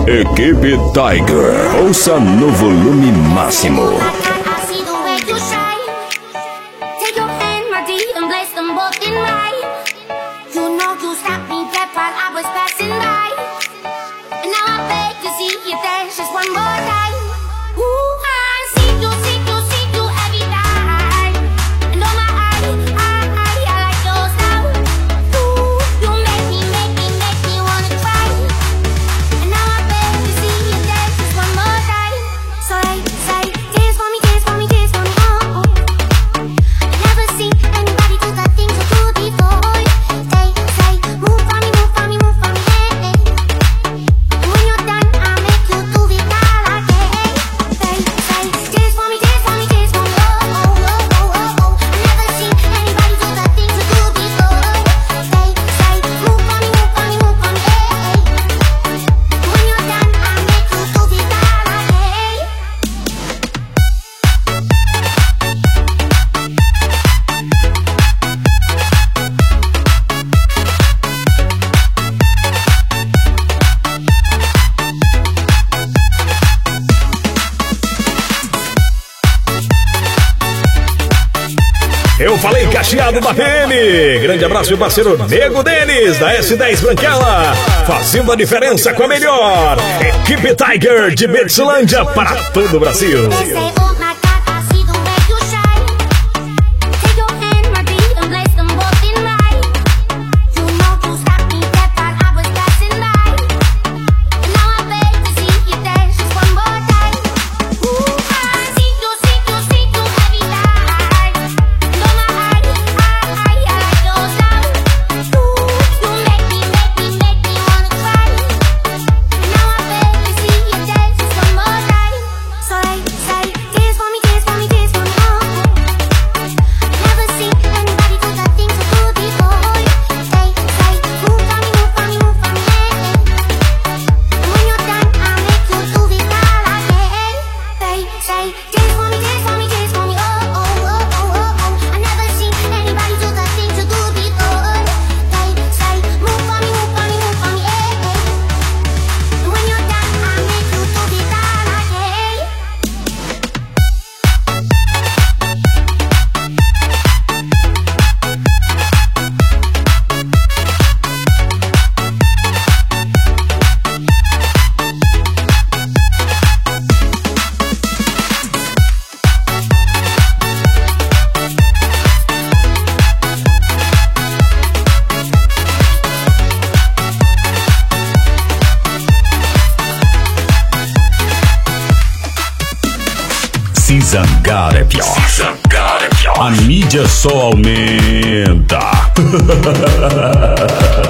Equipe Tiger, ouça no volume máximo. Eu falei Cacheado da PM. Grande abraço, meu parceiro Nego Denis, da S10 Branquela. Fazendo a diferença com a melhor Equipe Tiger de Betslândia para todo o Brasil. Se zangar é pior. Se zangar é pior. A mídia só aumenta.